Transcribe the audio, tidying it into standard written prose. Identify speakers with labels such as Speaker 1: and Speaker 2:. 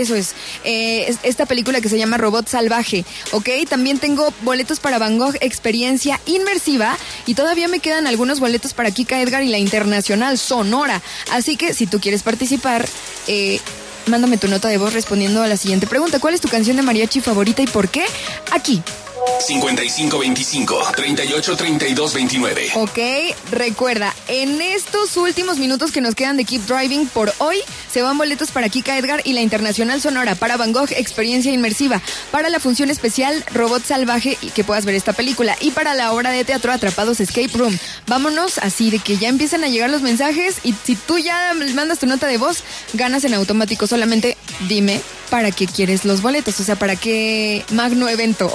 Speaker 1: Eso es esta película que se llama Robot Salvaje, ¿ok? También tengo boletos para Van Gogh, experiencia inmersiva, y todavía me quedan algunos boletos para Kika Edgar y la Internacional Sonora. Así que si tú quieres participar, mándame tu nota de voz respondiendo a la siguiente pregunta. ¿Cuál es tu canción de mariachi favorita y por qué? Aquí.
Speaker 2: 5525-383229.
Speaker 1: Ok, recuerda, en estos últimos minutos que nos quedan de Keep Driving por hoy, se van boletos para Kika Edgar y la Internacional Sonora, para Van Gogh, experiencia inmersiva, para la función especial Robot Salvaje y que puedas ver esta película, y para la obra de teatro Atrapados Escape Room. Vámonos así de que ya empiezan a llegar los mensajes, y si tú ya mandas tu nota de voz, ganas en automático. Solamente dime para qué quieres los boletos, o sea, para qué magno evento.